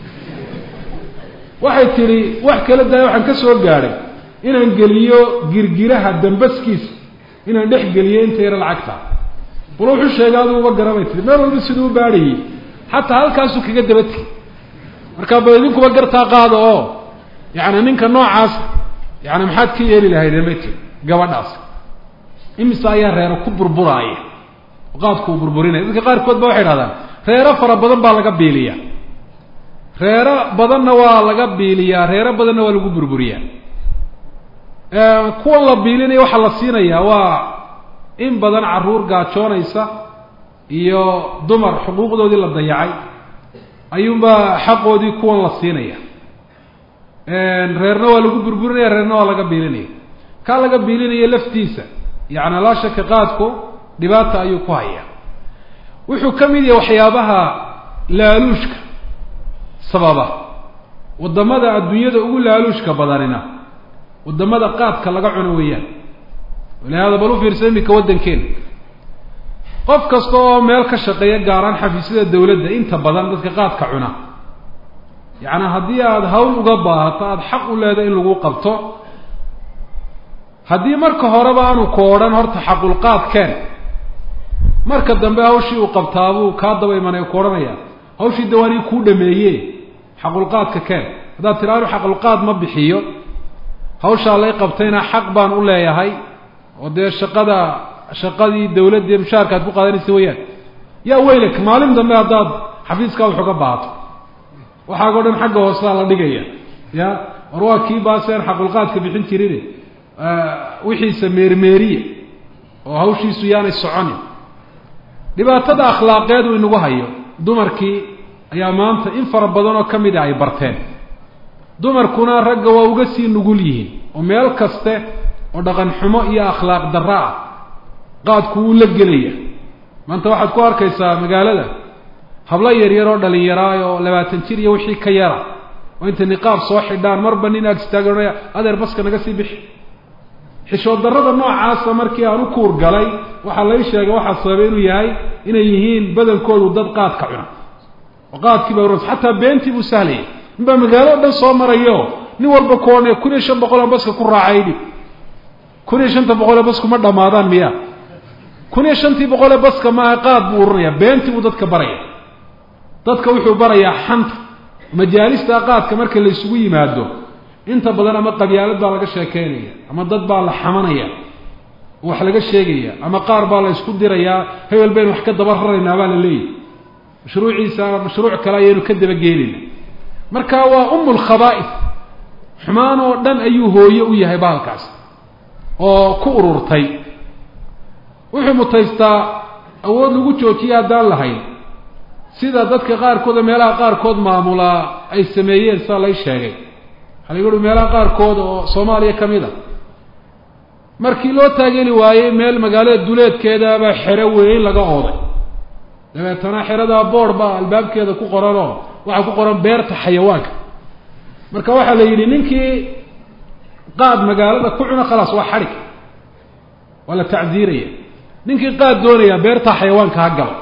waxay tiri wax kala daa waxaan ka soo gaaray inaan geliyo girgiraha dambaskiisa inaan dhex geliyo inta yar lacagta wuxuu sheegay uga garamaytay meel walba sidoo baariyay hatta halkaas uu kaga dabatay marka baydin kuba gartaa qaado oo yaani ninka noocaas yaani maxaad ka yeeli lahayd meetii gabadhaas imisa ayaa reero ku burburaaya qaadku burburinay dadka qaar kood baa waxay yiraahdaan reero fara badan baa laga biiliya reero badanna waa laga biiliya reero badanna waa lagu burburiyaa kuwa la biilinay waxa la siinayaa waa in badan carruur gaajoonaysa iyo dumar xuquuqdoodii la dayacay ayuunba xaqoodii kuwan la siinaya reerna waa lagu burburinaya reerna waa laga biilinaya ka laga biilinaya laftiisa yaani la shaka qaadku dhibaata ayuu ku haya wuxuu kamid yahay waxyaabaha laaluushka sababa wadamada adduunyada ugu laaluushka badanina wadamada qaadka laga cuno weeyaan walaal balu fiirsan mika wadankeen qof kasta oo meel ka shaqeeya gaaraan xafiisyada dawladda inta badan dadka qaadka cuna yacni haddii aad hawl uga baahato aada xaq u leedahay in lagu qabto haddii marka horeba aanu ku odhan horta xaqulqaad keen marka dambe hawshii uu qabtaabuu kaa daba imanaya ku odhanaya hawshii dawaanii kuu dhameeye xaqulqaadka keen haddaad tiraanu xaqulqaad ma bixiyo hawshaa lay qabtayna xaq baan u leeyahay oo dee shaqadii dawladda iyo mushaarka aad ku qaadanaysa weyaan yaa weylak maalin dambe haddaad xafiiskaa wax uga baahato waxaago dhan xagga hoosaa la dhigaya ya war waa kii baaseen xaqulqaadka bixin jirin wixiisa meermeeriye oo hawshiisu yaanay soconin dhibaatada akhlaaqeed uu inagu hayo dumarkii ayaa maanta in fara badan oo ka mid ah ay barteen dumarkuna ragga waa uga sii nugul yihiin oo meel kaste oo dhaqan xumo iyo akhlaaq darro ah qaadku wuu la gelaya maanta waxaad ku arkaysaa magaalada hablo yaryar oo dhalinyaraay oo 20 jir iyo wixii ka yara oo inta niqaab soo xidhaan marba nin ag istaaganaya adeer baska naga sii bixi xishood darrada noocaasa markii aan u kuur galay waxaa lay sheegay waxaa sababay inuu yahay inay yihiin badankoodu dad qaadka cuna oo qaadkiiba urus xataa beentii buu sahlayay inbaa magaalo dhan soo marayo nin walba koone 1500 baska ku raacay dhib 1500 basku ma dhamaadaan miya 1500 baska ma qaad buu ururaya beentii buu dadka baraya dadka wuxuu barayaa xanta majaalista qaadka marka la isugu yimaado inta badan ama qabyaalad baa laga sheekeynaya ama dad baa la xamanaya wax laga sheegaya ama qaar baa la isku diraya hebel been wax ka daba raraynaa baa la leeyahay mashruuciisa mashruuc kale ayaynu ka daba geelina marka waa ummul khabaa'ith xumaan oo dhan ayuu hooyo u yahay baalkaas oo ku ururtay wuxuu mutaystaa awood lagu joojiyo haddaan lahayn sida dadka qaarkood meelaha qaarkood maamula ay sameeyeen saa lay sheegay haligood meelaha qaarkood oo Soomaaliya kamid ah markii loo taageeli waayay meel magaalada duleedkeeda ba xero weyn laga ooday dabeetana xerada boorba albaabkeeda ku qorano waxa ku qoran beerta xayawaanka marka waxa la yiri ninkii qaad magaalada ku cuna khalaas waa xarig wala tacdiiriya ninkii qaad doonaya beerta xayawaanka ha galo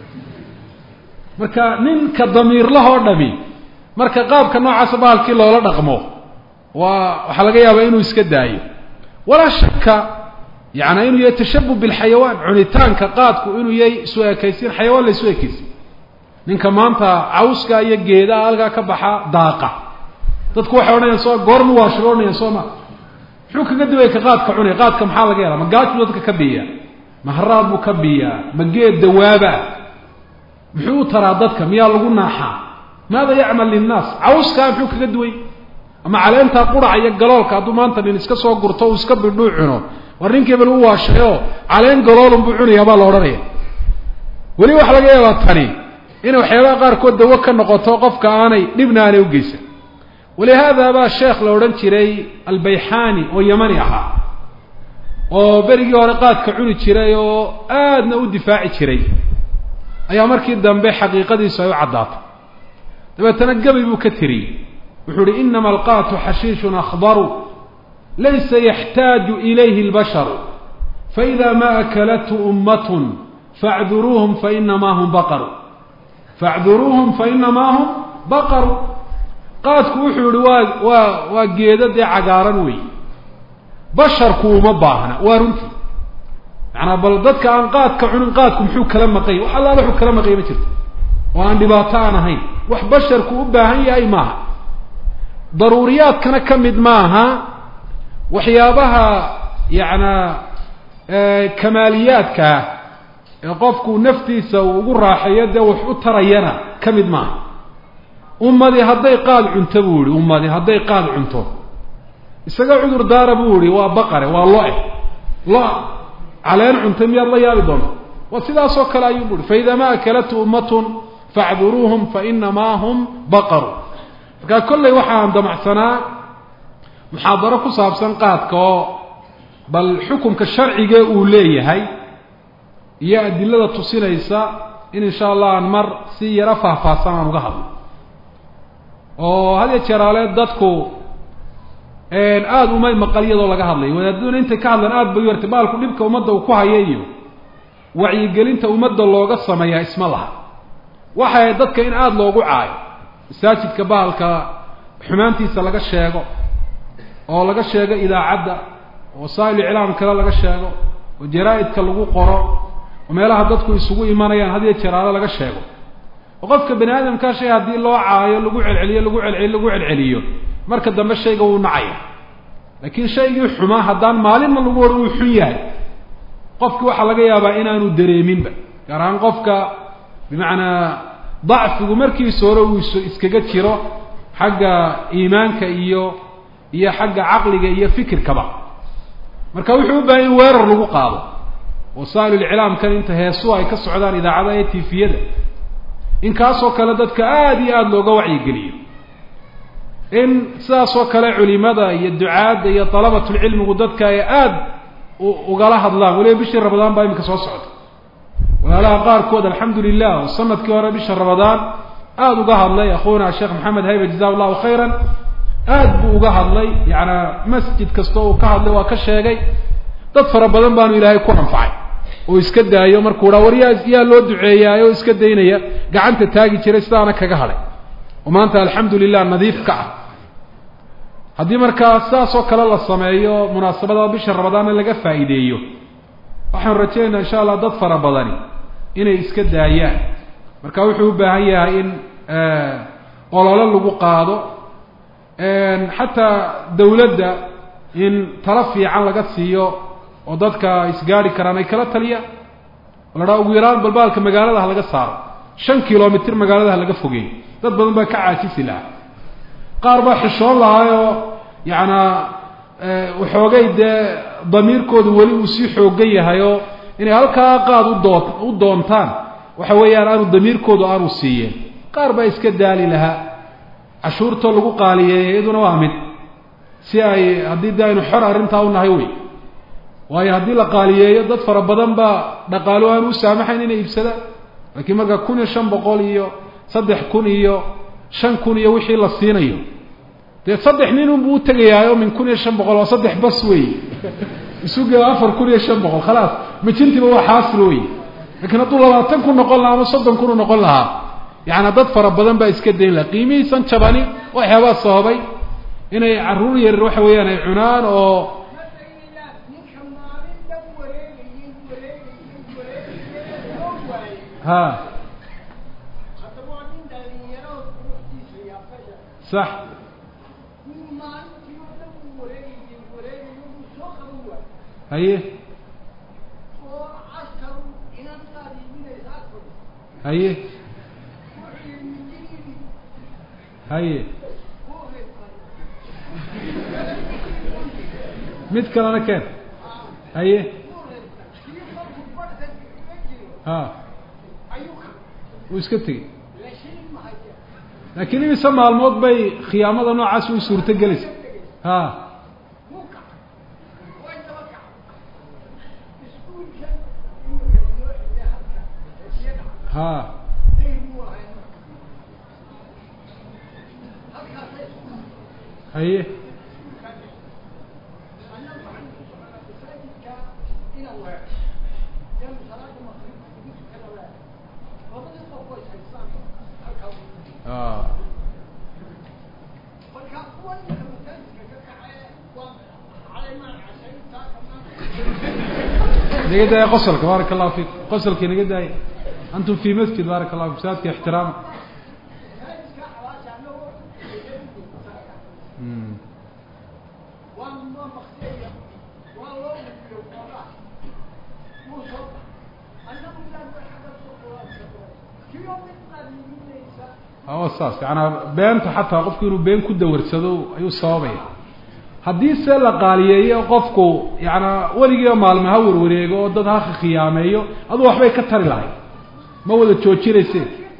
marka ninka damiir lahoo dhami marka qaabka noocaas baalkii loola dhaqmo waxa laga yaabaa inuu iska daayo wala shaka yaani inuu yatashabbu bil xayawaan cunitaanka qaadku inuu yahay soo ekaysin xayawaan la soo ekaysin ninka maanta cawska iyo geeda alga ka baxa daaqa dadku waxay oranayaan soo goorma waa shiroonayaa Sooma wuxuu kaga duway ka qaadka cunay qaadka maxaa laga yaraa ma gaajku dadka ka biya ma haraad buu ka biya ma geed dawaaba muxuu taraa dadka miyaa lagu naaxa maada yacmal linnaas cawska muxuu kaga duway ama caleenta qurac iyo galoolka hadduu maanta nin iska soo gurto uu iska bidhuu cuno war ninkii bal uu waashayo caleen galool buu cunayaa baa la odhanaya weli waxa laga yaabaa tani in waxyaabaha qaarkood dawo ka noqoto qofka aanay dhibnaanay u geysan ولهذا بقى الشيخ لو رنشري البيحاني ويمني أها وبرجي ورقات كعوني شري وآدنا ودفاع شري أيام مركي الدم حقيقة دي سوي عضات تبى تنقبي بكثري وحوري إنما القات حشيش أخضر ليس يحتاج إليه البشر فإذا ما أكلته أمة فاعذروهم فإنما هم بقر فاعذروهم فإنما هم بقر qaadku wuxuu yiri waa geedada cagaaran way basharku uma baahna waa runtii macna bal dadka aan qaadka cunin qaadku muxuu kala maqay waxa la wuxuu kala maqay ma jirto waan dhibaato aan ahayn wax basharku u baahan yahay maaha daruuriyaadkana kamid maaha waxyaabaha yaana kamaaliyaadka qofku naftiisa ugu raaxayada wax u tarayana kamid maaha ummadii hadday qaad cunto buu yiri ummadii hadday qaad cunto isaga cudur daara buu yiri waa baqare waa loo caleen cunto miyaad la yaabi doonto waa sidaas oo kale ayuu yiri fa idha ma akalatu ummatun fa'dhuruhum fa inma hum baqar ka kulli waxaan damacsanaa muhaadaro ku saabsan qaadka oo bal xukunka sharciga uu leeyahay iyo adilada tusinaysa in insha Allah aan mar si yara faahfaahsan aan uga hadlo oo hal jeeraale dadku aad uma maqaliyado laga hadlay wadaaduna inta ka hadlan aad bay yartibaalku dhibka umada uu ku hayayo wacyigelinta ummadda looga sameeyaa isma laha waxay dadka in aada loogu caayo masaajidka bahalka xumaantiisa laga sheego oo laga sheego idaacadda wasaa'il iclaam kale laga sheego oo jaraa'idka lagu qoro oo meelaha dadku isugu imanayaan had iyo jeer laga sheego oo qofka bani aadamka shay haddii loo caayo lagu celceliyo marka dambe shayga wuu nacaya laakiin shaygii xumaa haddaan maalinna lagu odhan uu xun yahay qofki waxaa laga yaabaa inaanu dareeminba gaar ahaan qofka bimacnaa dacfigu markiisa hore uu iskaga jiro xagga iimaanka iyo xagga caqliga iyo fikirkaba marka wuxuu u baahan in weerar lagu qaado wasaa'il iclaamkan inta heesuhu ay ka socdaan idaacadaha iyo tifiyada in kaasoo kale dadka aada iyo aada looga wacyigeliyo in sidaasoo kale culimada iyo ducaadda iyo dalabatulcilmigu dadka ay aada ugala hadlaan waliba bishii ramadaan baa iminka soo socda walaalaha qaarkood alxamdu lilah oo sanadkii hore bisha ramadaan aada uga hadlay akhuuna sheekh maxamed haybe jaza allahu khayran aada buu uga hadlay yaana masjid kastoo uu ka hadlay waa ka sheegay dad fara badan baanu ilaahay ku anfacay oo iska daayo markuu dhaa war yaa loo duceeyaayoo iska daynaya gacanta taagi jiray sidaana kaga hadhay oo maanta alxamdu lilah nadiif ka ah haddii markaa sidaasoo kale la sameeyo munaasabada bisha ramadaanna laga faa'iideeyo waxaan rajaynaynaa insha allah dad fara badani inay iska daayaan marka wuxuu u baahan yahay in olole lagu qaado xataa dawladda in tala fiican laga siiyo oo dadka isgaari karaan ay kala taliyaan la dhaa ugu yaraan balbaalka magaalada ha laga saaro 5 kilomitir magaalada ha laga fogeeyo dad badan baa ka caajisi lahaa qaar baa xishoon lahaayoo yaana waxoogay dee damiirkoodu weli uu sii xoogan yahayoo inay halkaa qaad u doontaan waxa weeyaan aanu damiirkoodu aanu siiyeen qaar baa iska daali lahaa cashuurtoo lagu qaaliyeeyay iyaduna waa mid si ay haddii de aynu xor arrintaa u nahay wey waayo haddii la qaaliyeeyo dad fara badan baa dhaqaalo aan u saamaxayn inay iibsadaan laakiin marka 1500 iyo 3000 iyo 5000 iyo wixii la siinayo dee 3 nin unbuu u tegayaayo min 1500 waa 3 bas wey isugu 4500 khalaas mijintiba waa xaasil wey laakiin hadduu 20 kun noqon lahaa ama 30 kun noqon lahaa yaani dad fara badan baa iska dayn la qiimihiisan jabani waxyaabaa sababay inay caruur yar waxa weeyaan ay cunaan oo ها صح هي هي هي مثل انا كان هي ها ويسكتي لكن يسمى الموت بي خيامه نوعاس و suurta galis ها ها هي نجد قصلك بارك الله فيك قصلك نجد أنتم في مسجد بارك الله فيك سادك احترام هو الصاص يعني بينته حتى قفك إنه بين كده ورثه أيو صوابه haddii se la qaaliyeeyo qofku yaana waligiiba maalmo ha warwareego oo dad ha khiyaameeyo aduu waxbay ka tari lahay ma wada joojinayse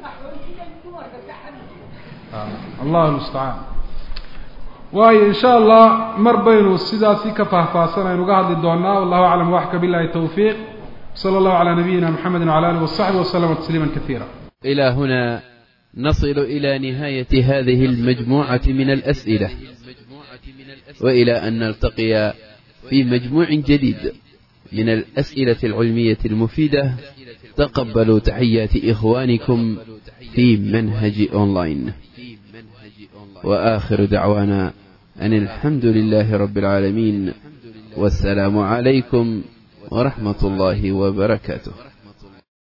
Allahu musta'an waayo insha Allah mar baynu sidaasi ka faahfaasanaynu uga hadli doonaa wallahu a'lam wa ahka billahi tawfiq sallallahu ala nabiyyina muhammadin wa ala alihi wa sahbihi wa sallama tasliman katira ila huna نصل إلى نهاية هذه المجموعة من الأسئلة وإلى أن نلتقي في مجموع جديد من الأسئلة العلمية المفيدة، تقبلوا تحيات إخوانكم في منهج أونلاين. وآخر دعوانا أن الحمد لله رب العالمين، والسلام عليكم ورحمة الله وبركاته.